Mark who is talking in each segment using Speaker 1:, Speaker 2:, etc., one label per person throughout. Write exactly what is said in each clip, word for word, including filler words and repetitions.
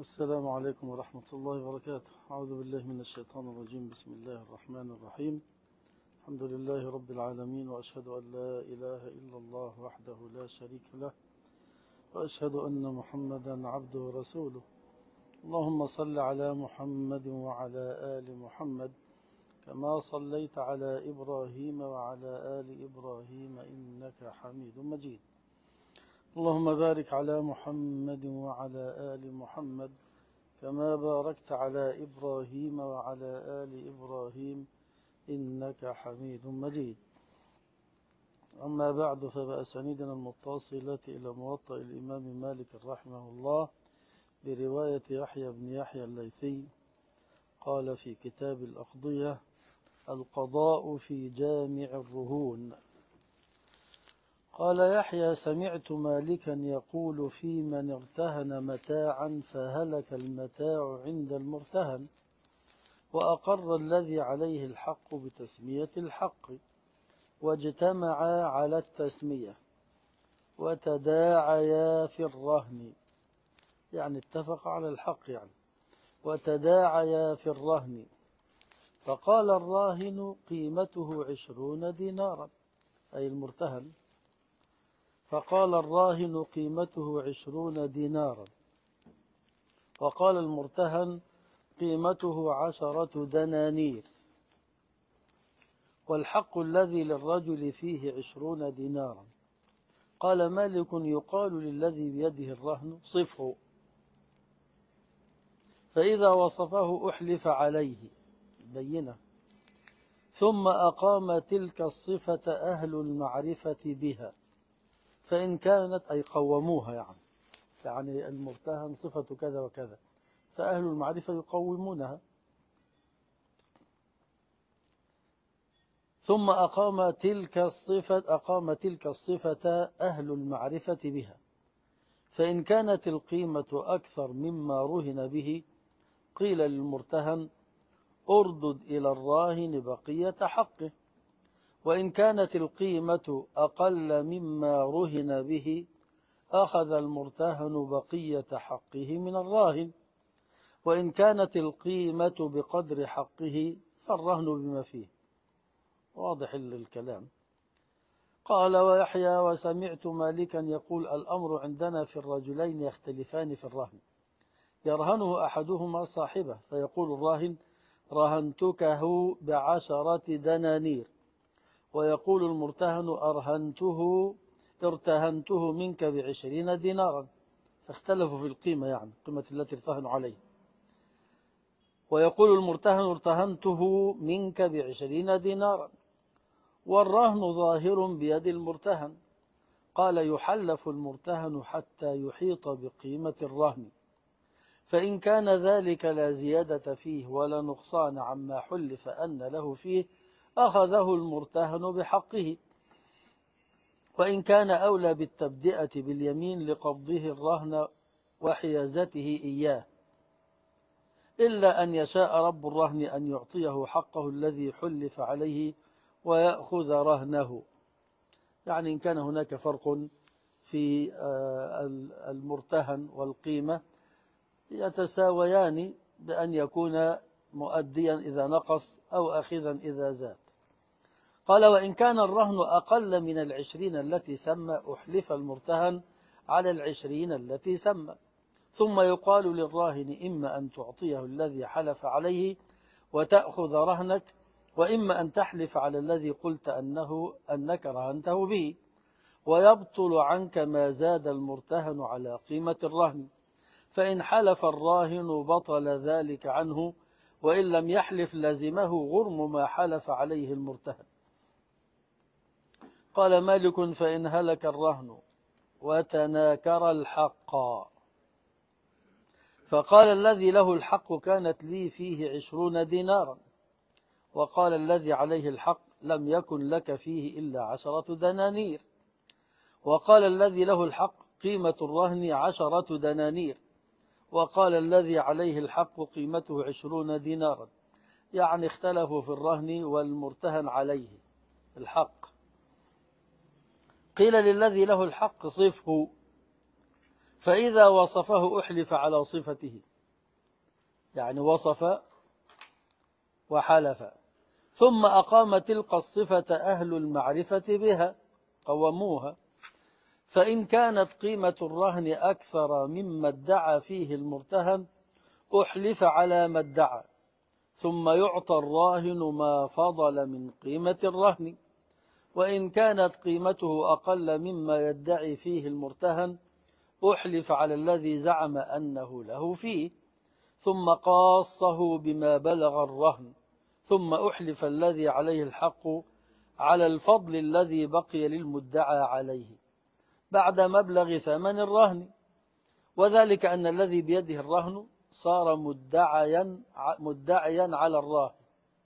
Speaker 1: السلام عليكم ورحمة الله وبركاته. أعوذ بالله من الشيطان الرجيم. بسم الله الرحمن الرحيم. الحمد لله رب العالمين، وأشهد أن لا إله إلا الله وحده لا شريك له، وأشهد أن محمدا عبده ورسوله. اللهم صل على محمد وعلى آل محمد كما صليت على إبراهيم وعلى آل إبراهيم إنك حميد مجيد. اللهم بارك على محمد وعلى آل محمد كما باركت على إبراهيم وعلى آل إبراهيم إنك حميد مجيد. أما بعد، فبأسانيدنا المتصلة إلى موطأ الإمام مالك رحمه الله برواية يحيى بن يحيى الليثي قال في كتاب الأقضية: القضاء في جامع الرهون. قال يحيى: سمعت مالكا يقول في من ارتهن متاعا فهلك المتاع عند المرتهن، وأقر الذي عليه الحق بتسمية الحق، واجتمعا على التسمية وتداعيا في الرهن، يعني اتفق على الحق يعني وتداعيا في الرهن، فقال الراهن قيمته عشرون دينارا، أي المرتهن، فقال الراهن قيمته عشرون دينارا، وقال المرتهن قيمته عشرة دنانير، والحق الذي للرجل فيه عشرون دينارا. قال مالك: يقال للذي بيده الرهن صفه، فإذا وصفه أحلف عليه بينه، ثم أقام تلك الصفة أهل المعرفة بها، فإن كانت، أي قوموها، يعني يعني المرتهن صفة كذا وكذا، فأهل المعرفة يقومونها. ثم أقام تلك الصفة أقام تلك الصفة أهل المعرفة بها، فإن كانت القيمة أكثر مما رهن به قيل للمرتهن: أردد إلى الراهن بقية حقه، وإن كانت القيمة أقل مما رهن به أخذ المرتهن بقية حقه من الراهن، وإن كانت القيمة بقدر حقه فالرهن بما فيه. واضح الكلام. قال ويحيى: وسمعت مالكا يقول: الأمر عندنا في الرجلين يختلفان في الرهن، يرهنه أحدهما صاحبه، فيقول الراهن: رهنتكه بعشرة دنانير، ويقول المرتهن: أرهنته ارتهنته منك بعشرين دينارا، فاختلفوا في القيمة، يعني قيمة التي ارتهنوا عليه. ويقول المرتهن: ارتهنته منك بعشرين دينارا، والرهن ظاهر بيد المرتهن. قال: يحلف المرتهن حتى يحيط بقيمة الرهن، فإن كان ذلك لا زيادة فيه ولا نقصان عما حلف أن له فيه أخذه المرتهن بحقه، وإن كان أولى بالتبدئة باليمين لقبضه الرهن وحيازته إياه، إلا أن يشاء رب الرهن أن يعطيه حقه الذي حلف عليه ويأخذ رهنه. يعني إن كان هناك فرق في المرتهن والقيمة يتساويان بأن يكون مؤديا إذا نقص أو أخذا إذا زاد. قال: وإن كان الرهن أقل من العشرين التي سمى أحلف المرتهن على العشرين التي سمى، ثم يقال للراهن: إما أن تعطيه الذي حلف عليه وتأخذ رهنك، وإما أن تحلف على الذي قلت أنه أنك رهنته به، ويبطل عنك ما زاد المرتهن على قيمة الرهن. فإن حلف الراهن بطل ذلك عنه، وإن لم يحلف لزمه غرم ما حلف عليه المرتهن. قال مالك: فإن هلك الرهن وتناكر الحق، فقال الذي له الحق: كانت لي فيه عشرون دينارا، وقال الذي عليه الحق: لم يكن لك فيه إلا عشرة دنانير، وقال الذي له الحق: قيمة الرهن عشرة دنانير، وقال الذي عليه الحق: قيمته عشرون دينارا، يعني اختلفوا في الرهن والمرتهن عليه الحق. قيل للذي له الحق: صفه، فإذا وصفه أحلف على صفته، يعني وصف وحلف. ثم أقام تلك الصفة أهل المعرفة بها، قوموها. فإن كانت قيمة الرهن أكثر مما ادعى فيه المرتهن أحلف على ما ادعى، ثم يعطى الراهن ما فضل من قيمة الرهن. وإن كانت قيمته أقل مما يدعي فيه المرتهن أحلف على الذي زعم أنه له فيه، ثم قاصه بما بلغ الرهن، ثم أحلف الذي عليه الحق على الفضل الذي بقي للمدعى عليه بعد مبلغ ثمن الرهن. وذلك أن الذي بيده الرهن صار مدعيا مدعيا على الراهن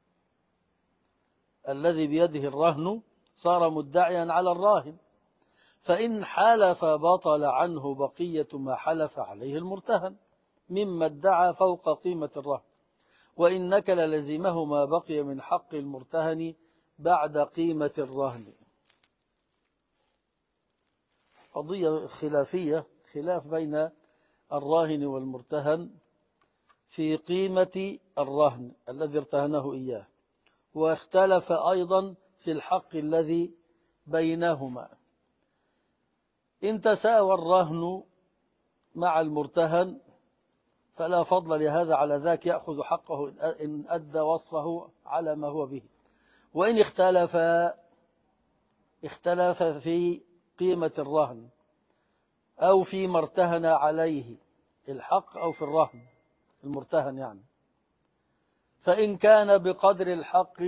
Speaker 1: الذي بيده الرهن صار مدعيا على الراهن، فإن حلف بطل عنه بقية ما حلف عليه المرتهن مما ادعى فوق قيمة الرهن، وإن نكل لزمه ما بقي من حق المرتهن بعد قيمة الرهن. قضية خلافية، خلاف بين الراهن والمرتهن في قيمة الرهن الذي ارتهنه إياه، واختلف أيضا في الحق الذي بينهما. إن تساوى الرهن مع المرتهن فلا فضل لهذا على ذاك، يأخذ حقه إن أدى وصفه على ما هو به. وإن اختلف اختلف في قيمة الرهن أو فيما ارتهن عليه الحق أو في الرهن المرتهن يعني، فإن كان بقدر الحق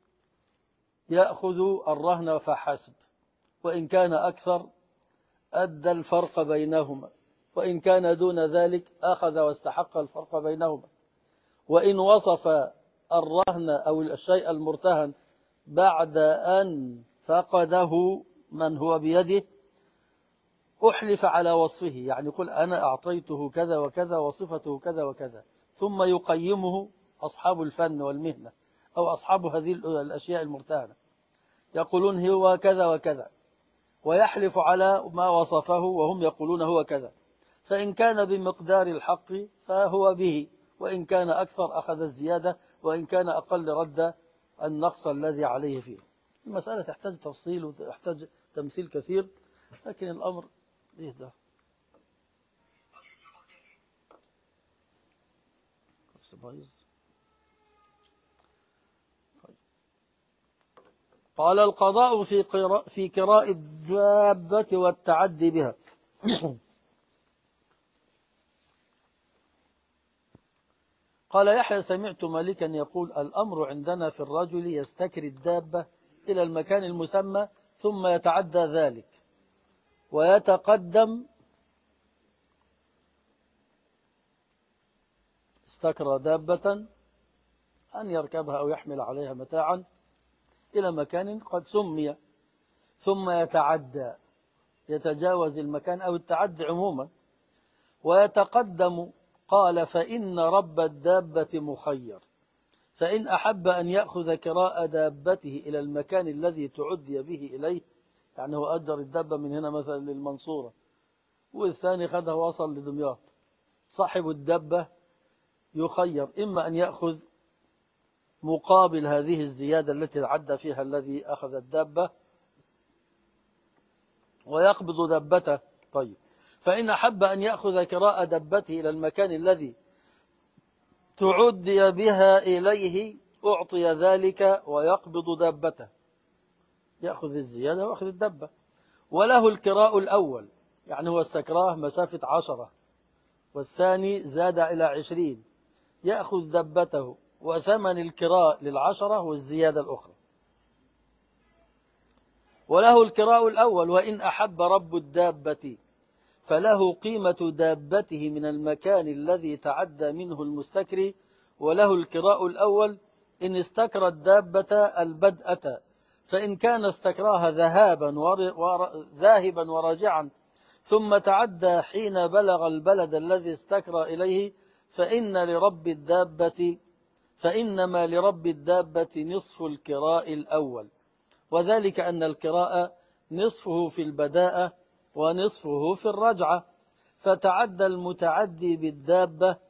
Speaker 1: يأخذ الرهن فحسب، وإن كان أكثر أدى الفرق بينهما، وإن كان دون ذلك أخذ واستحق الفرق بينهما. وإن وصف الرهن أو الشيء المرتهن بعد أن فقده من هو بيده أحلف على وصفه، يعني يقول أنا أعطيته كذا وكذا وصفته كذا وكذا، ثم يقيمه أصحاب الفن والمهنة أو أصحاب هذه الأشياء المرتهنة يقولون هو كذا وكذا، ويحلف على ما وصفه وهم يقولون هو كذا. فإن كان بمقدار الحق فهو به، وإن كان أكثر أخذ الزيادة، وإن كان أقل رد النقص الذي عليه فيه. المسألة تحتاج تفصيل وتحتاج تمثيل كثير، لكن الأمر إيه ده؟ قال القضاء في قراء في كراء الدابة والتعدي بها. قال يحيى سمعت مالكا يقول الأمر عندنا في الرجل يستكري الدابة إلى المكان المسمى ثم يتعدى ذلك ويتقدم. استكرى دابة أن يركبها أو يحمل عليها متاعا إلى مكان قد سمي، ثم يتعدى يتجاوز المكان أو التعدي عموما ويتقدم. قال فإن رب الدابة مخير، فإن أحب أن يأخذ كراء دابته إلى المكان الذي تعدي به إليه، يعني هو أجر الدابة من هنا مثلا للمنصورة والثاني خدها وصل لدمياط، صاحب الدابة يخير إما أن يأخذ مقابل هذه الزيادة التي عدى فيها الذي أخذ الدابة ويقبض دابته. طيب فإن أحب أن يأخذ كراء دابته إلى المكان الذي تعدي بها إليه أعطي ذلك ويقبض دابته، يأخذ الزيادة ويأخذ الدابة. وله الكراء الأول، يعني هو استكراه مسافة عشرة والثاني زاد إلى عشرين، يأخذ دابته وثمن الكراء للعشرة والزيادة الأخرى. وله الكراء الأول وإن أحب رب الدابة فله قيمة دابته من المكان الذي تعدى منه المستكري. وله الكراء الأول إن استكرى الدابة البدءة، فإن كان استكراها ذهابا ور... ذاهبا وراجعا ثم تعدى حين بلغ البلد الذي استكرى إليه فإن لرب الدابة فإنما لرب الدابة نصف الكراء الأول، وذلك أن الكراء نصفه في البداءة ونصفه في الرجعة، فتعدى المتعدي بالدابة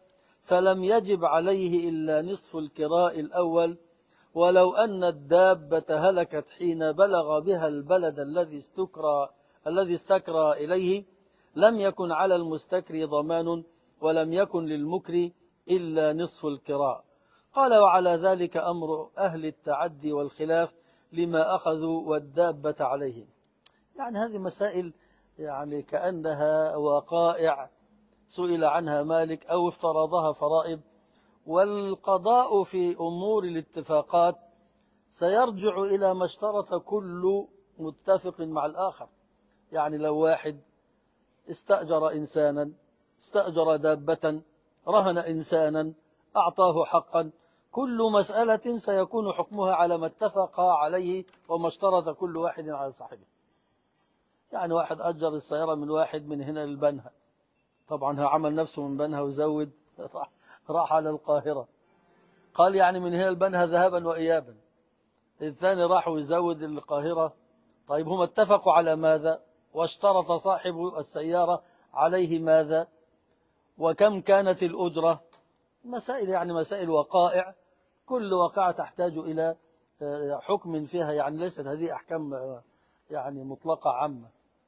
Speaker 1: فلم يجب عليه إلا نصف الكراء الأول، ولو أن الدابة هلكت حين بلغ بها البلد الذي استكرى الذي استكرى إليه لم يكن على المستكري ضمان، ولم يكن للمكري إلا نصف الكراء. قال: وعلى ذلك أمر أهل التعدي والخلاف لما أخذوا والدابة عليهم. يعني هذه مسائل يعني كأنها وقائع سئل عنها مالك أو افترضها فرائض، والقضاء في أمور الاتفاقات سيرجع إلى ما اشترط كل متفق مع الآخر. يعني لو واحد استأجر إنسانا، استأجر دابة، رهن إنسانا، أعطاه حقا، كل مسألة سيكون حكمها على ما اتفق عليه وما اشترط كل واحد على صاحبه. يعني واحد أجر السيارة من واحد من هنا للبنها، طبعا هو عمل نفسه من بنها وزود، راح على القاهرة، قال يعني من هنا لبنها ذهابا وإيابا. الثاني راح ويزود القاهرة. طيب هم اتفقوا على ماذا؟ واشترط صاحب السيارة عليه ماذا؟ وكم كانت الأجرة؟ مسائل يعني مسائل وقائع، كل واقعة تحتاج إلى حكم فيها، يعني ليست هذه أحكام يعني مطلقة عامة.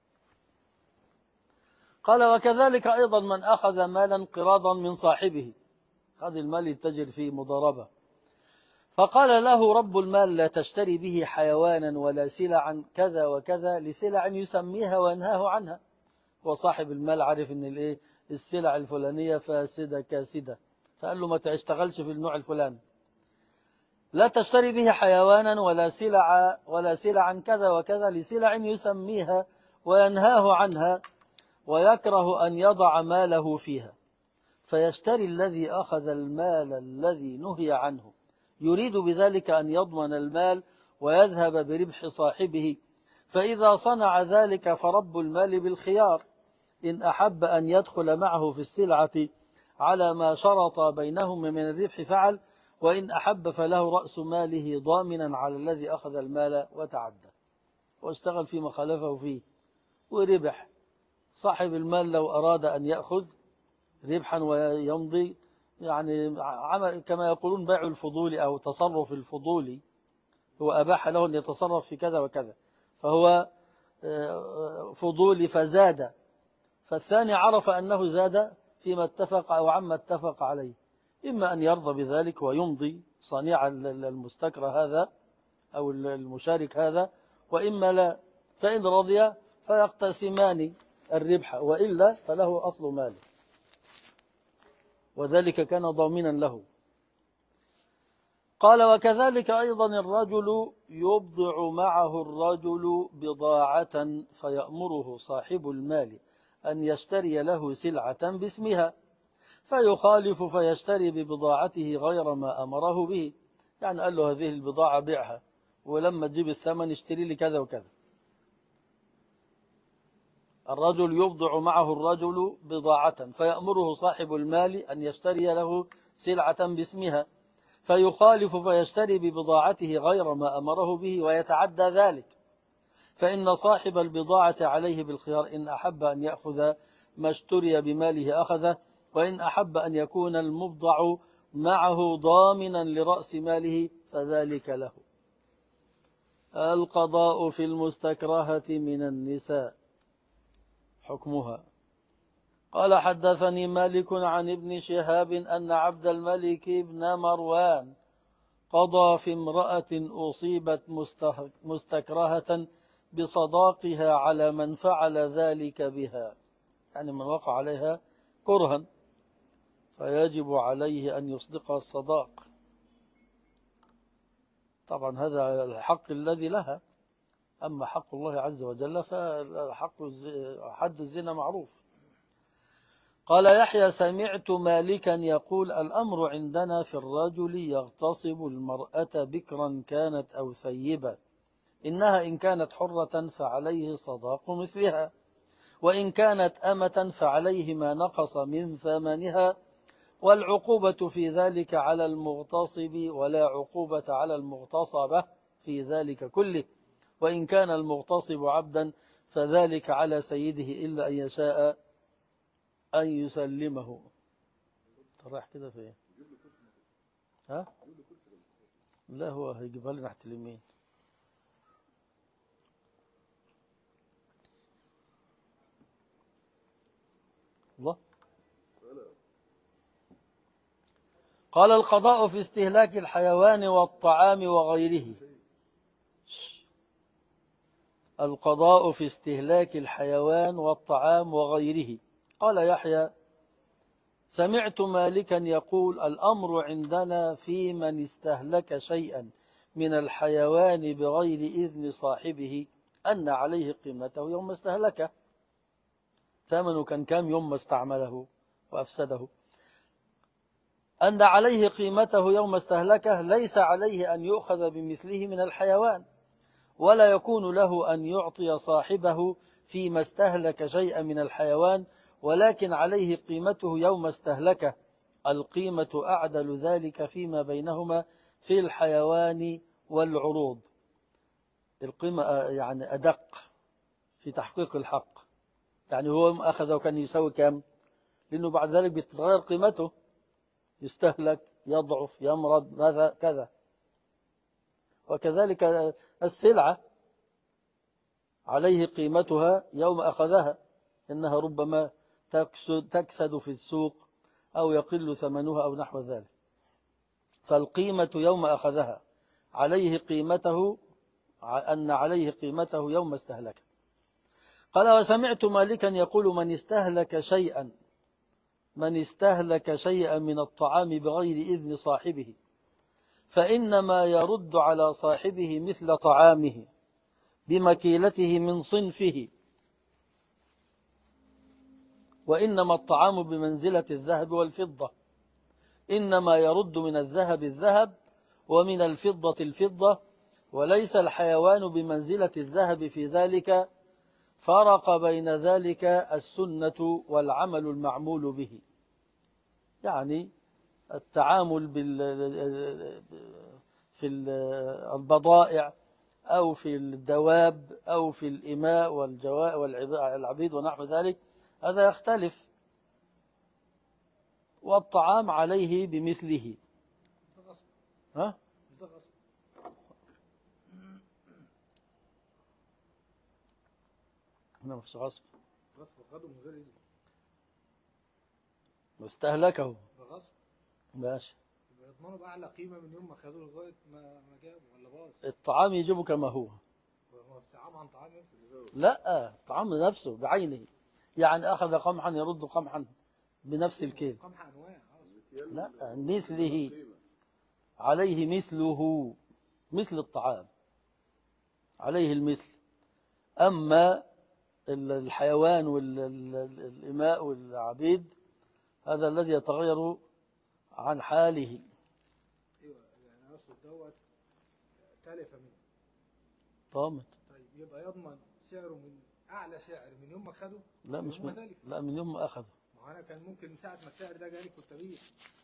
Speaker 1: قال: وكذلك أيضا من أخذ مالا قراضا من صاحبه، هذا المال يتجر فيه مضاربة، فقال له رب المال: لا تشتري به حيوانا ولا سلعا كذا وكذا لسلع يسميها وينهاه عنها. وصاحب المال عارف ان الايه السلع الفلانية فاسدة كاسدة، فقال له ما تشتغلش في النوع الفلاني. لا تشتري به حيوانا ولا سلع ولا سلعا كذا وكذا لسلع يسميها وينهاه عنها، ويكره أن يضع ماله فيها، فيشتري الذي أخذ المال الذي نهي عنه، يريد بذلك أن يضمن المال ويذهب بربح صاحبه. فإذا صنع ذلك فرب المال بالخيار، إن أحب أن يدخل معه في السلعة على ما شرط بينهم من الربح فعل، وإن أحب فله رأس ماله ضامنا على الذي أخذ المال وتعدى واشتغل فيما خالفه فيه وربح. صاحب المال لو أراد أن يأخذ ربحا ويمضي، يعني عمل كما يقولون بيع الفضولي أو تصرف الفضولي، هو أباح له أن يتصرف في كذا وكذا، فهو فضولي فزاد، فالثاني عرف أنه زاد فيما اتفق أو عما اتفق عليه، إما أن يرضى بذلك ويمضي صانع المستكرى هذا أو المشارك هذا، وإما لا، فإن رضي فيقتسمان الربح، وإلا فله أصل ماله، وذلك كان ضامنا له. قال: وكذلك أيضا الرجل يبضع معه الرجل بضاعة فيأمره صاحب المال أن يشتري له سلعة باسمها، فيخالف فيشتري ببضاعته غير ما أمره به. يعني قال له هذه البضاعة بيعها، ولما تجيب الثمن اشتري لي كذا وكذا. الرجل يبضع معه الرجل بضاعة فيأمره صاحب المال أن يشتري له سلعة باسمها، فيخالف فيشتري ببضاعته غير ما أمره به ويتعدى ذلك، فإن صاحب البضاعة عليه بالخيار، إن أحب أن يأخذ ما اشتري بماله أخذه، وإن أحب أن يكون المبضع معه ضامنا لرأس ماله فذلك له. القضاء في المستكرهة من النساء، حكمها. قال: حدثني مالك عن ابن شهاب أن عبد الملك بن مروان قضى في امرأة أصيبت مستكرهة بصداقها على من فعل ذلك بها، يعني من وقع عليها كرها فيجب عليه أن يصدق الصداق. طبعا هذا الحق الذي لها، أما حق الله عز وجل فحق حد الزنا معروف. قال يحيى: سمعت مالكا يقول: الأمر عندنا في الرجل يغتصب المرأة بكرا كانت أو ثيبة، إنها إن كانت حرة فعليه صداق مثلها، وإن كانت أمة فعليه ما نقص من ثمنها، والعقوبة في ذلك على المغتصب ولا عقوبة على المغتصبة في ذلك كله، وإن كان المغتصب عبدا فذلك على سيده إلا أن يشاء أن يسلمه. رايح كده فين؟ ها؟ لا هو هيجيبها لي ناحية اليمين. الله. قال القضاء في استهلاك الحيوان والطعام وغيره. القضاء في استهلاك الحيوان والطعام وغيره. قال يحيى: سمعت مالكا يقول: الأمر عندنا في من استهلك شيئا من الحيوان بغير إذن صاحبه أن عليه قيمته يوم استهلكه. ثمنه كان كام يوم ما استعمله وأفسده. أن عليه قيمته يوم استهلكه، ليس عليه أن يؤخذ بمثله من الحيوان، ولا يكون له أن يعطي صاحبه فيما استهلك شيئا من الحيوان، ولكن عليه قيمته يوم استهلكه. القيمة أعدل ذلك فيما بينهما في الحيوان والعروض. القيمة يعني أدق في تحقيق الحق. يعني هو أخذ وكان يساوي كام، لأنه بعد ذلك بتتغير قيمته، يستهلك، يضعف، يمرض، ماذا كذا. وكذلك السلعة عليه قيمتها يوم أخذها، إنها ربما تكسد, تكسد في السوق أو يقل ثمنها أو نحو ذلك. فالقيمة يوم أخذها، عليه قيمته، أن عليه قيمته يوم استهلك. قال: وسمعت مالكا يقول: من استهلك شيئا من استهلك شيئا من الطعام بغير إذن صاحبه فإنما يرد على صاحبه مثل طعامه بمكيلته من صنفه، وإنما الطعام بمنزلة الذهب والفضة، إنما يرد من الذهب الذهب ومن الفضة الفضة، وليس الحيوان بمنزلة الذهب في ذلك. فرق بين ذلك السنة والعمل المعمول به. يعني التعامل بال في البضائع أو في الدواب أو في الإماء والعبيد ونحو ذلك، هذا يختلف. والطعام عليه بمثله. ها؟ هنا مفيش غصب.
Speaker 2: غصب من غير إذن.
Speaker 1: واستهلكه.
Speaker 2: غصب.
Speaker 1: ماشي.
Speaker 2: يضمنوا بأعلى قيمة من يوم ما خدوه لغاية ما ما جابوا ولا باظ.
Speaker 1: الطعام يجيبه كما هو.
Speaker 2: هو الطعام عن طعام يفرق.
Speaker 1: لا، الطعام نفسه بعينه. يعني أخذ قمحا يرد قمحا بنفس الكيل.
Speaker 2: قمح أنواع.
Speaker 1: لا، مثله، عليه مثله، مثل الطعام عليه المثل. أما الحيوان والإماء والعبيد هذا الذي يتغير عن حاله.
Speaker 2: ايوه، يعني اقصد دوت تلف منه.
Speaker 1: طامت.
Speaker 2: طيب يبقى يضمن سعره من اعلى سعر من يوم ما خده؟
Speaker 1: لا مش من لا من يوم ما اخذه.
Speaker 2: ما انا كان ممكن ساعه ما السعر ده جالي كنت ابيع،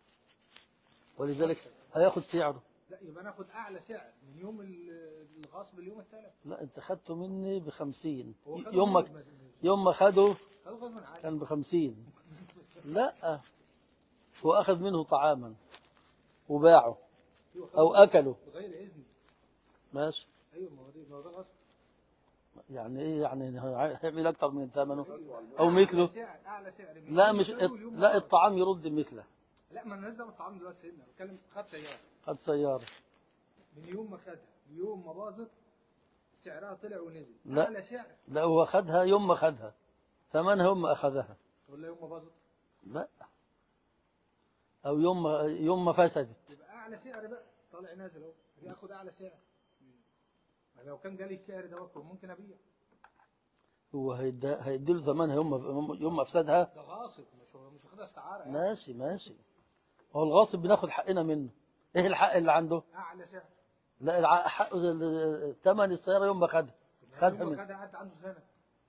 Speaker 1: ولذلك هياخد سعره.
Speaker 2: لا يبقى ناخد اعلى سعر من يوم الغصب اليوم التلف.
Speaker 1: لا انت خدته مني بخمسين. يوم ما يوم ما خده كان بخمسين. لا هو أخذ منه طعاما وباعه أو أكله
Speaker 2: بغير إذن.
Speaker 1: ماشي.
Speaker 2: أيوة ما هو ده غصب.
Speaker 1: يعني إيه؟ يعني هيعمل أكتر من ثمنه أو مثله؟
Speaker 2: أعلى سعر.
Speaker 1: لا مش لا الطعام يرد مثله.
Speaker 2: لا ما ننزل الطعام دلوقتي سيدنا بتكلم. خد سيارة.
Speaker 1: خد سيارة
Speaker 2: من يوم ما خدها يوم ما باظت سعرها طلع ونزل.
Speaker 1: لا
Speaker 2: أعلى سعر.
Speaker 1: لا هو خدها يوم ما خدها، ثمنها يوم ما أخذها.
Speaker 2: ولا يوم ما باظت؟
Speaker 1: لا، أو يوم ما يوم ما فسدت.
Speaker 2: يبقى أعلى سعر بقى طالع نازل أهو، ياخد أعلى سعر. لو كان جالي السعر ده وقت ممكن أبيع.
Speaker 1: هو هيديله ثمنها يوم ما يوم ما افسدها.
Speaker 2: ده غاصب مش مش واخدها استعارة يعني.
Speaker 1: ماشي ماشي. هو الغاصب بناخد حقنا منه. ايه الحق اللي عنده؟
Speaker 2: أعلى سعر.
Speaker 1: لا حق ثمن السيارة يوم ما خدها.
Speaker 2: خدها يوم ما خدها قعدت عنده سنة.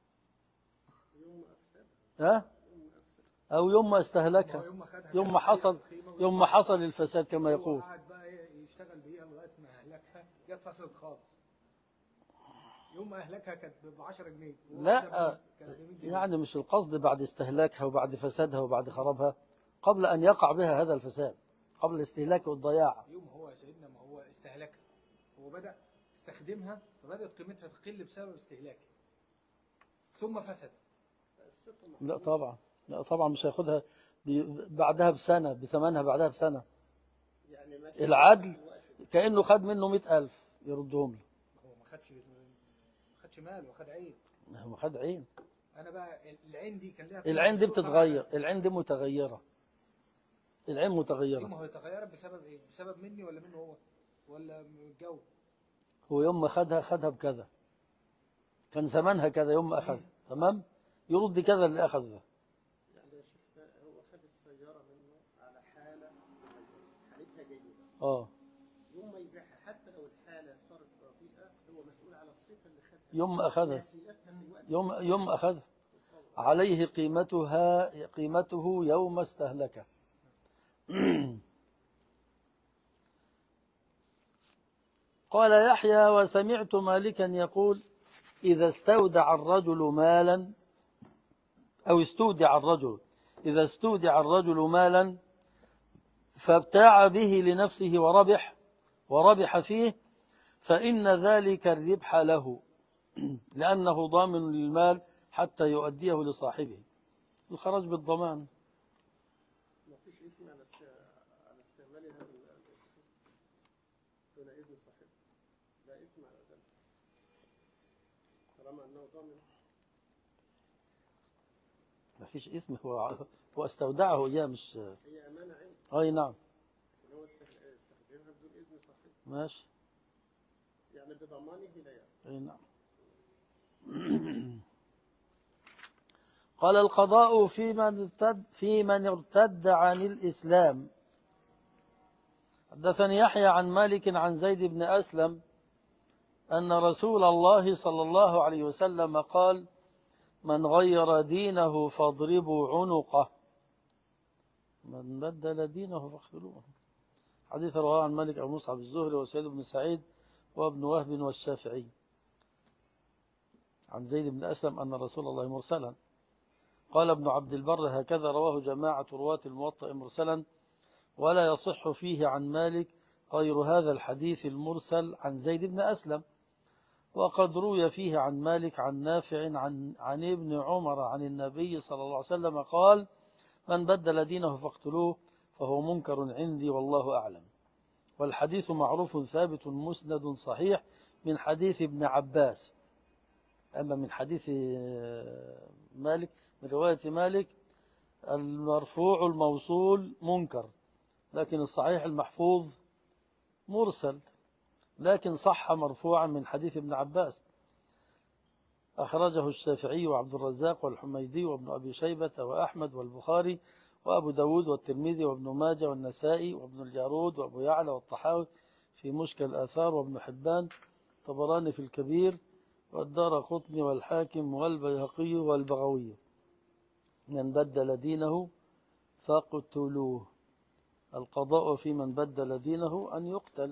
Speaker 1: ها؟ أو يوم ما استهلكها. يوم ما حصل يوم ما حصل الفساد كما يقول.
Speaker 2: قعد بقى يشتغل بيها لغاية ما أهلكها جت فسد خالص. يوم ما أهلكها كانت ب عشرة جنيه.
Speaker 1: لا يعني مش القصد بعد استهلاكها وبعد فسادها وبعد خرابها. قبل أن يقع بها هذا الفساد، قبل الاستهلاك والضياع.
Speaker 2: يوم هو يا سيدنا ما هو استهلكها، هو بدأ استخدمها فبدأت قيمتها تقل بسبب استهلاكه ثم فسد.
Speaker 1: لا طبعا، لا طبعا مش هياخدها بعدها بسنة بثمنها بعدها بسنة. العدل كأنه خد منه مئة ألف يردهم له.
Speaker 2: هو ما خدش ما خدش مال وخد عين.
Speaker 1: هو خد عين.
Speaker 2: أنا بقى العين دي كان لها
Speaker 1: العين دي بتتغير، العين دي متغيرة، العين متغيرة.
Speaker 2: ما هو اتغيرت بسبب إيه؟ بسبب مني ولا منه هو ولا من الجو؟
Speaker 1: هو يوم ما خدها خدها بكذا، كان ثمنها كذا يوم ما أخذ، تمام، يرد كذا اللي أخذ. اه
Speaker 3: يوم ما يبيعها حتى لو الحالة صارت رديئة هو مسؤول على الصفة اللي خدها
Speaker 1: يوم ما أخذها، يوم يوم أخذها عليه قيمتها قيمته يوم استهلكه. قال يحيى وسمعت مالكا يقول إذا استودع الرجل مالا أو استودع الرجل إذا استودع الرجل مالا فابتاع به لنفسه وربح وربح فيه فإن ذلك الربح له لأنه ضامن للمال حتى يؤديه لصاحبه. الخراج بالضمان.
Speaker 3: ما فيش اسم على على استعمالها دون إذن صاحبه، لا إثم على ذلك طالما أنه ضامن.
Speaker 1: ما فيش اسم، هو هو استودعه إياه، مش
Speaker 3: هي أمانة عنده.
Speaker 1: أي نعم.
Speaker 3: هو استخدمها بدون إذن صاحبه.
Speaker 1: ماشي.
Speaker 3: يعني بضمانه لا يعني.
Speaker 1: أي نعم. قال القضاء في من ارتد في من ارتد عن الإسلام. حدثني يحيى عن مالك عن زيد بن أسلم أن رسول الله صلى الله عليه وسلم قال من غير دينه فاضربوا عنقه من بدل دينه فاقتلوه. حديث رواه عن مالك أبو مصعب الزهري وسعيد بن سعيد وابن وهب والشافعي عن زيد بن أسلم أن رسول الله مرسلا. قال ابن عبد البر هكذا رواه جماعة رواة الموطأ مرسلا ولا يصح فيه عن مالك غير هذا الحديث المرسل عن زيد بن أسلم. وقد روي فيه عن مالك عن نافع عن, عن ابن عمر عن النبي صلى الله عليه وسلم قال من بدل دينه فاقتلوه فهو منكر عندي والله أعلم. والحديث معروف ثابت مسند صحيح من حديث ابن عباس. أما من حديث مالك من رواية مالك المرفوع الموصول منكر، لكن الصحيح المحفوظ مرسل، لكن صح مرفوعا من حديث ابن عباس. أخرجه الشافعي وعبد الرزاق والحميدي وابن أبي شيبة وأحمد والبخاري وأبو داود والترمذي وابن ماجه والنسائي وابن الجارود وأبو يعلى والطحاوي في مشكل الآثار وابن حبان طبراني في الكبير والدار قطني والحاكم والبيهقي والبغوي. من بدل دينه فاقتلوه. القضاء في من بدل دينه أن يقتل.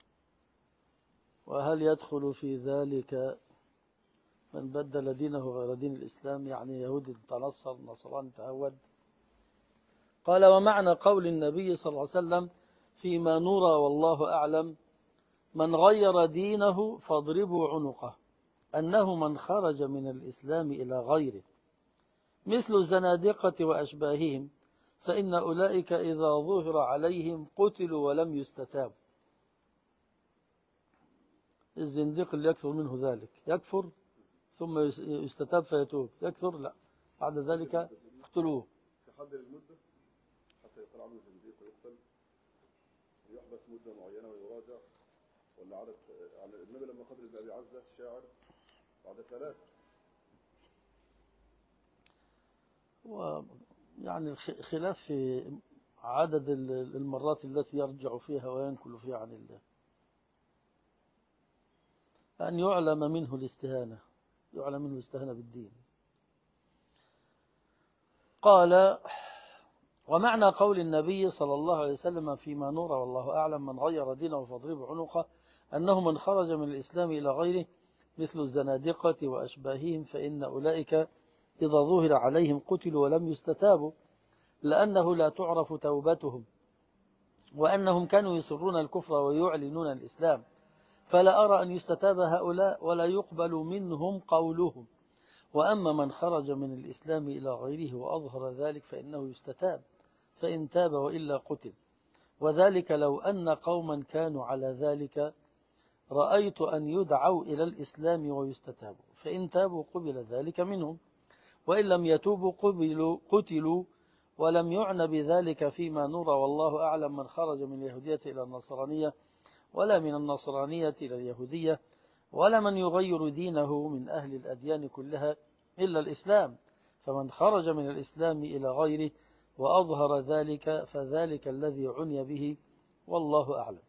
Speaker 1: وهل يدخل في ذلك من بدل دينه غير دين الإسلام يعني يهودي تنصر نصراني تهود؟ قال ومعنى قول النبي صلى الله عليه وسلم فيما نرى والله أعلم من غير دينه فاضربوا عنقه أنه من خرج من الإسلام إلى غيره مثل الزنادقة وأشباههم فإن أولئك إذا ظهر عليهم قتلوا ولم يستتابوا. الزنديق اللي يكفر منه ذلك يكفر ثم يستتاب فيتوب، يكفر لا بعد ذلك اقتلوه.
Speaker 4: تحدد المدة حتى يقال عنه زنديق ويقتل، يحبس مدة معينة ويراجع، ولا عدد يعني النبي لما قتل أبي عزة الشاعر بعد ثلاث.
Speaker 1: ويعني خلاف في عدد المرات التي يرجع فيها وينكل فيها عن الله. أن يعلم منه الاستهانة، يعلم منه الاستهانة بالدين. قال ومعنى قول النبي صلى الله عليه وسلم فيما نرى والله أعلم من غير دينه فاضرب عنقه أنه من خرج من الإسلام إلى غيره مثل الزنادقة وأشباههم فإن أولئك إذا ظهر عليهم قتلوا ولم يستتابوا لأنه لا تعرف توبتهم، وأنهم كانوا يسرون الكفر ويعلنون الإسلام، فلا أرى أن يستتاب هؤلاء ولا يقبل منهم قولهم. وأما من خرج من الإسلام إلى غيره وأظهر ذلك فإنه يستتاب، فإن تاب وإلا قتل. وذلك لو أن قوما كانوا على ذلك رأيت أن يدعوا إلى الإسلام ويستتابوا، فإن تابوا قبل ذلك منهم، وإن لم يتوبوا قبلوا قتلوا. ولم يعنى بذلك فيما نرى والله أعلم من خرج من اليهودية إلى النصرانية، ولا من النصرانية إلى اليهودية، ولا من يغير دينه من أهل الأديان كلها إلا الإسلام. فمن خرج من الإسلام إلى غيره وأظهر ذلك فذلك الذي عني به، والله أعلم.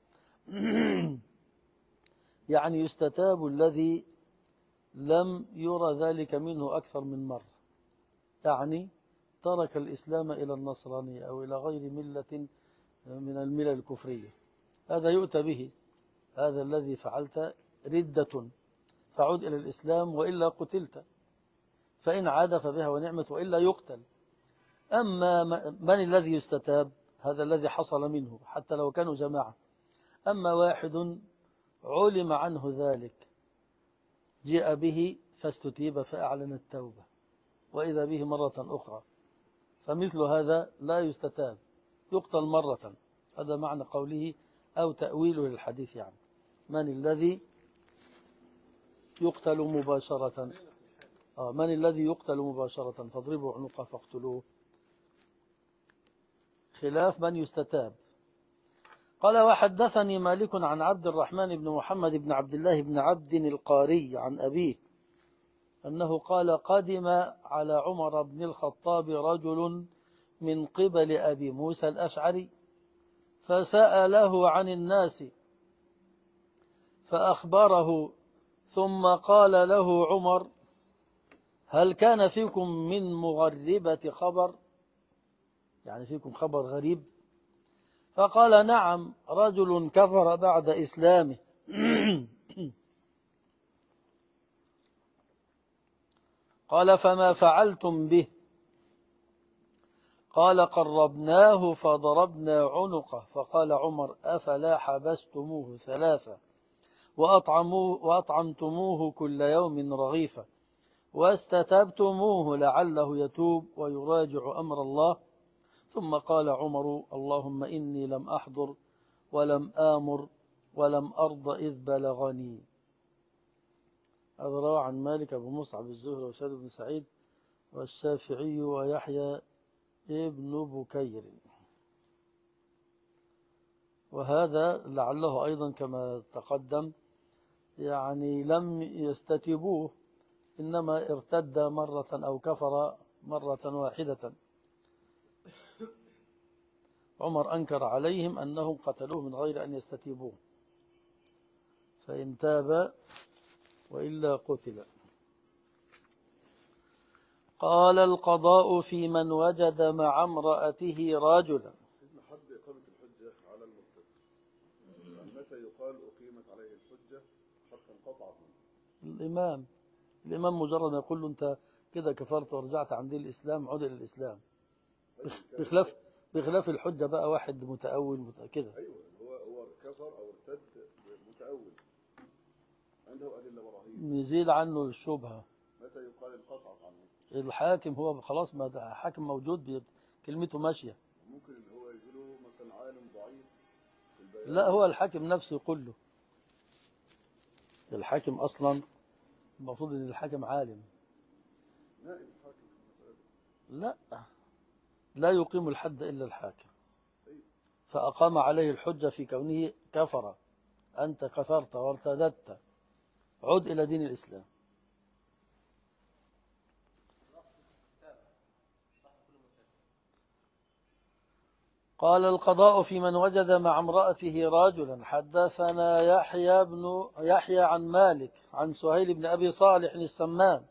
Speaker 1: يعني يستتاب الذي لم يرى ذلك منه أكثر من مرة، يعني ترك الإسلام إلى النصرانية أو إلى غير ملة من الملل الكفرية، هذا يؤتى به، هذا الذي فعلت ردة فعود إلى الإسلام وإلا قتلت، فإن عاد فبها ونعمت وإلا يقتل. أما من الذي يستتاب؟ هذا الذي حصل منه حتى لو كانوا جماعة. أما واحد علم عنه ذلك جاء به فاستتيب فأعلن التوبة وإذا به مرة أخرى، فمثل هذا لا يستتاب، يقتل مرة. هذا معنى قوله أو تأويله للحديث، يعني من الذي يقتل مباشرة؟ آه من الذي يقتل مباشرة؟ فاضربوا عنقه فاقتلوه، خلاف من يستتاب. قال وحدثني مالك عن عبد الرحمن بن محمد بن عبد الله بن عبد القاري عن أبيه أنه قال قدم على عمر بن الخطاب رجل من قبل أبي موسى الأشعري فسأله عن الناس فأخبره، ثم قال له عمر هل كان فيكم من مغربة خبر؟ يعني فيكم خبر غريب؟ فقال نعم، رجل كفر بعد إسلامه. قال فما فعلتم به؟ قال قربناه فضربنا عنقه. فقال عمر أفلا حبستموه ثلاثة وأطعموه وأطعمتموه كل يوم رغيفا واستتبتموه لعله يتوب ويراجع أمر الله؟ ثم قال عمر اللهم إني لم أحضر ولم آمر ولم أرض إذ بلغني. هذا روى عن مالك أبو مصعب الزهري وسعيد بن سعيد والشافعي ويحيى ابن بكير. وهذا لعله أيضا كما تقدم يعني لم يستتبوه، إنما ارتد مرة أو كفر مرة واحدة. عمر أنكر عليهم أنهم قتلوه من غير أن يستتيبوه، فإن تاب وإلا قتل. قال القضاء في من وجد مع امرأته رجلا.
Speaker 4: حد إقامة الحجة على المرتد، يعني متى يقال أقيمت عليه الحجة حتى انقطعت منه؟
Speaker 1: الإمام الإمام مجرد يقول له أنت كده كفرت ورجعت عن دين الإسلام عود إلى الإسلام، بخلاف بخلاف الحجة بقى واحد متأول كده.
Speaker 4: أيوة هو هو كفر أو ارتد متأول عنده أدلة براهين
Speaker 1: نزيل عنه الشبهة.
Speaker 4: متى يقال انقطعت عنه؟
Speaker 1: الحاكم هو خلاص، ما ده حاكم موجود كلمته ماشية.
Speaker 4: ممكن ان هو يقوله مثلا عالم ضعيف في البيان.
Speaker 1: لا، هو الحاكم نفسه يقول له. الحاكم أصلا المفروض ان الحاكم عالم.
Speaker 4: نائب الحاكم في المسألة.
Speaker 1: لا، لا يقيم الحد إلا الحاكم، فأقام عليه الحجة في كونه كفر، أنت كفرت وارتدت، عد إلى دين الإسلام. قال القضاء في من وجد مع امرأته رجلا. حدثنا يحيى بن يحيى عن مالك عن سهيل بن أبي صالح السمان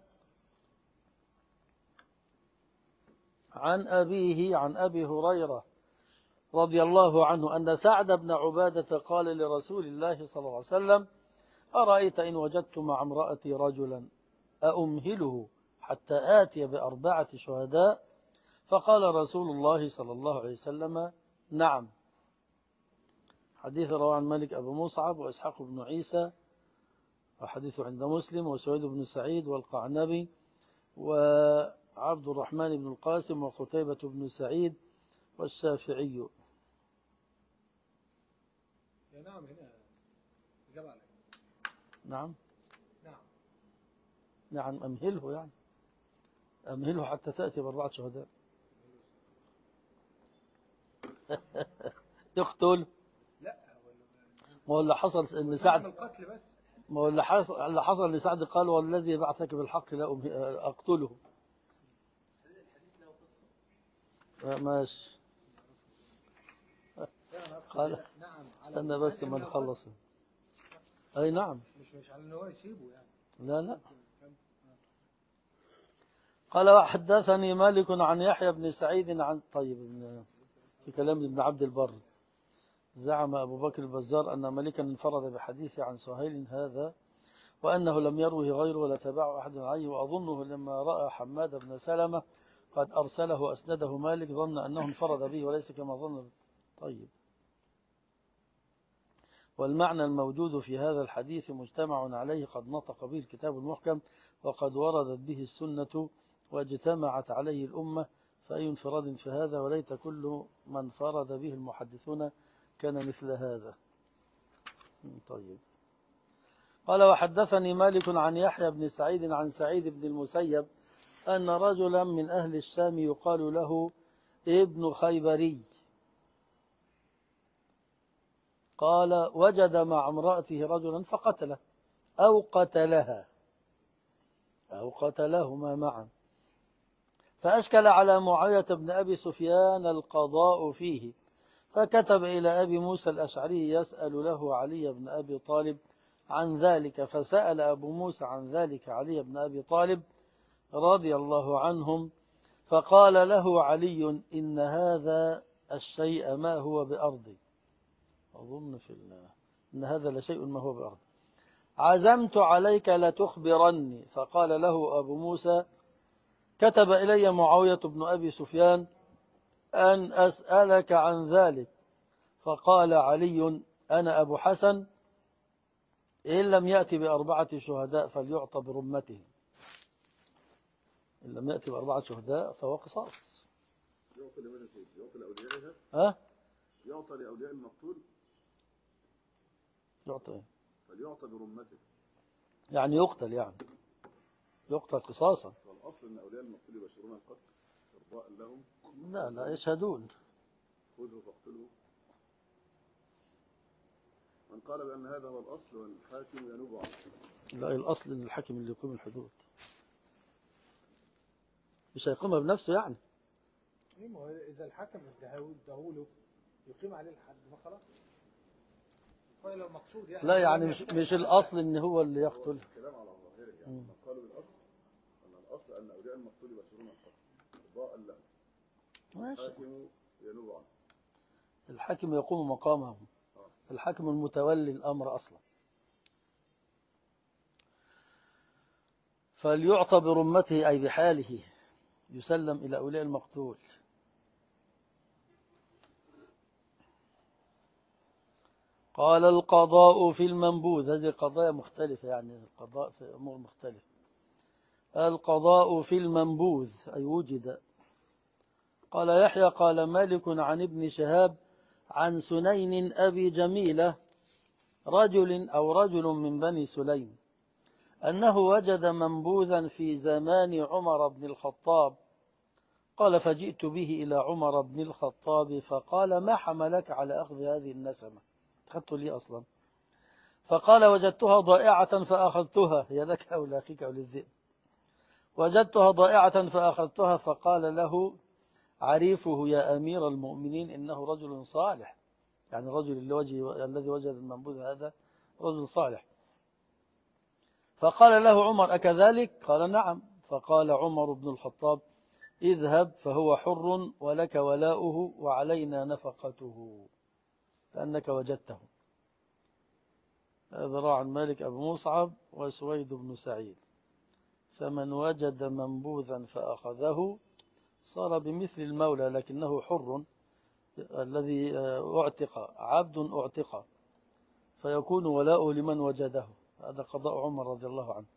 Speaker 1: عن أبيه عن أبي هريرة رضي الله عنه أن سعد بن عبادة قال لرسول الله صلى الله عليه وسلم أرأيت إن وجدت مع امرأتي رجلا أأمهله حتى آتي بأربعة شهداء فقال رسول الله صلى الله عليه وسلم نعم. حديث رواه عن مالك أبو مصعب وإسحاق بن عيسى، وحديث عند مسلم، وسويد بن سعيد والقعنبي وعبد الرحمن بن القاسم وقتيبة بن سعيد والشافعي.
Speaker 2: يا نعم هنا إجابة عليك.
Speaker 1: نعم
Speaker 2: نعم
Speaker 1: نعم أمهله، يعني أمهله حتى تأتي بأربعة شهداء. تقتل.
Speaker 2: لا
Speaker 1: ما هو اللي حصل ان
Speaker 2: نعم
Speaker 1: سعد
Speaker 2: القتل بس.
Speaker 1: ما هو اللي حصل اللي حصل ان سعد قال والذي بعثك بالحق لا أمه- اقتله. ماشي. قال
Speaker 2: نعم على
Speaker 1: استنى بس ما نخلص. اي نعم.
Speaker 2: مش مش على ان هو يسيبه يعني.
Speaker 1: لا لا. قال وحدثني مالك عن يحيى بن سعيد عن طيب بن في كلام ابن عبد البر. زعم أبو بكر البزار أن مالكا انفرد بحديث عن سهيل هذا، وأنه لم يروه غيره ولا تبعه أحد عليه، وأظنه لما رأى حماد بن سلمة قد أرسله وأسنده مالك ظن أنه انفرد به وليس كما ظن. طيب. والمعنى الموجود في هذا الحديث مجتمع عليه، قد نطق به الكتاب المحكم وقد وردت به السنة واجتمعت عليه الأمة، فأي انفراد في هذا، وليت كل من فرد به المحدثون كان مثل هذا. طيب. قال وحدثني مالك عن يحيى بن سعيد عن سعيد بن المسيب أن رجلا من أهل الشام يقال له ابن خيبري قال وجد مع امرأته رجلا فقتله أو قتلها أو قتلهما معا، فأشكل على معاوية بن أبي سفيان القضاء فيه، فكتب إلى أبي موسى الأشعري يسأل له علي بن أبي طالب عن ذلك، فسأل أبو موسى عن ذلك علي بن أبي طالب رضي الله عنهم، فقال له علي إن هذا الشيء ما هو بأرضي، أظن في الله إن هذا لشيء ما هو بأرضي، عزمت عليك لتخبرني. فقال له أبو موسى كتب إلي معاوية بن أبي سفيان أن أسألك عن ذلك. فقال علي أنا أبو حسن إن لم يأتي بأربعة شهداء فليعطى برمته. إن لم يأتي بأربعة شهداء فهو قصاص.
Speaker 4: يعطى لمن يجيب؟ يعطى لأوليائها؟
Speaker 1: ها؟
Speaker 4: يعطى لأولياء المقتول؟
Speaker 1: يعطى
Speaker 4: فليعطى برمته،
Speaker 1: يعني يقتل، يعني يقتل قصاصا.
Speaker 4: والأصل أن أولياء المقتول يبشرون القتل إرضاء لهم.
Speaker 1: لا لا يشهدون.
Speaker 4: خذه فاقتله. من قال بأن هذا هو الأصل والحاكم ينوب عنه.
Speaker 1: لا، الأصل أن الحاكم اللي يقيم الحدود، مش هيقيمها بنفسه يعني.
Speaker 2: ايه ما هو اذا الحكم اداهوله يقيم عليه الحد ما خلاص. فلو مقصود يعني
Speaker 1: لا يعني مش مش الأصل أن هو اللي يقتل.
Speaker 4: الكلام على ظاهره يعني. من قالوا بالأصل أن الأصل أن أولياء المقتول يبشرون القتل إرضاء لهم. الحاكم ينوب عنه.
Speaker 1: الحاكم يقوم مقامه، الحاكم المتولي الأمر أصلا. فليعطى برمته أي بحاله، يسلم إلى أولياء المقتول. قال القضاء في المنبوذ، هذه قضايا مختلفة، يعني القضاء في أمور مختلفة. القضاء في المنبوذ أي وجد. قال يحيى قال مالك عن ابن شهاب عن سنين أبي جميلة رجل أو رجل من بني سليم أنه وجد منبوذا في زمان عمر بن الخطاب، قال فجئت به إلى عمر بن الخطاب فقال ما حملك على أخذ هذه النسمة، أخذت لي أصلا؟ فقال وجدتها ضائعة فأخذتها، هي لك أو لأخيك أو للذئب، وجدتها ضائعة فأخذتها. فقال له عريفه يا أمير المؤمنين إنه رجل صالح، يعني الرجل اللي وجه الذي وجد المنبوذ هذا رجل صالح. فقال له عمر أكذلك؟ قال نعم. فقال عمر بن الخطاب اذهب فهو حر ولك ولاؤه وعلينا نفقته لأنك وجدته. هذا روى عن مالك أبو مصعب وسويد بن سعيد. فمن وجد منبوذا فأخذه صار بمثل المولى لكنه حر، الذي اعتق، عبد اعتق، فيكون ولاؤه لمن وجده. هذا قضاء عمر رضي الله عنه.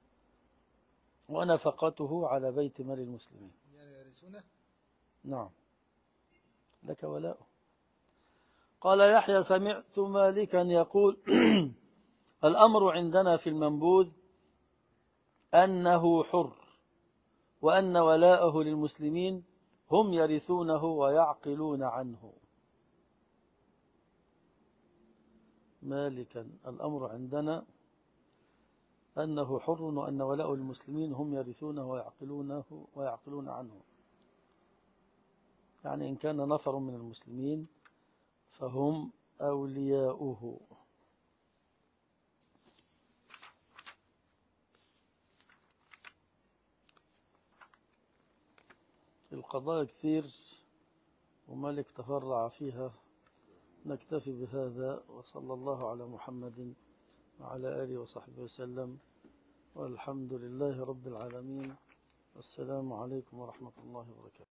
Speaker 1: ونفقته على بيت مال المسلمين.
Speaker 2: يعني يرثونه.
Speaker 1: نعم، لك ولاؤه. قال يحيى سمعت مالكا يقول الأمر عندنا في المنبوذ أنه حر، وأن ولاءه للمسلمين، هم يرثونه ويعقلون عنه. مالكا الأمر عندنا أنه حر، وأن ولاءه للمسلمين، هم يرثونه ويعقلونه ويعقلون عنه. يعني إن كان نفر من المسلمين فهم أولياؤه. القضايا كثير ومالك تفرع فيها. نكتفي بهذا، وصلى الله على محمد وعلى آله وصحبه وسلم، والحمد لله رب العالمين. السلام عليكم ورحمة الله وبركاته.